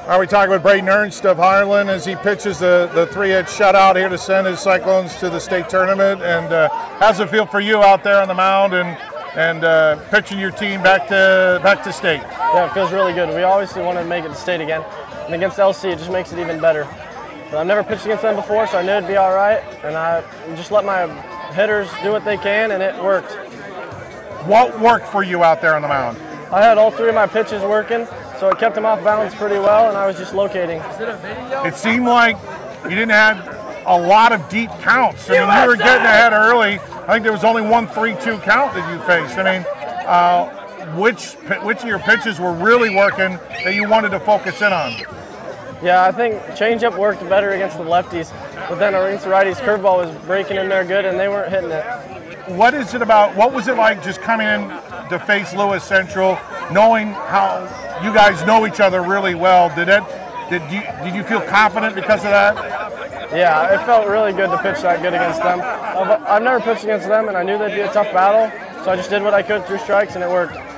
Are we talking with Braden Ernst of Harlan as he pitches the three-hit shutout here to send his Cyclones to the state tournament? And how's it feel for you out there on the mound and pitching your team back to state? Yeah, it feels really good. We obviously want to make it to state again, and against LC it just makes it even better. But I've never pitched against them before, so I knew it'd be all right, and I just let my hitters do what they can, and it worked. What worked for you out there on the mound? I had all three of my pitches working, so it kept them off balance pretty well, and I was just locating. It seemed like you didn't have a lot of deep counts. I mean, you were getting ahead early. I think there was only one 3-2 count that you faced. I mean, which of your pitches were really working that you wanted to focus in on? Yeah, I think changeup worked better against the lefties, but then against the righties, curveball was breaking in there good, and they weren't hitting it. What was it like just coming in to face Lewis Central, knowing how you guys know each other really well? Did you feel confident because of that? Yeah, it felt really good to pitch that good against them. I've never pitched against them, and I knew they'd be a tough battle, so I just did what I could through strikes, and it worked.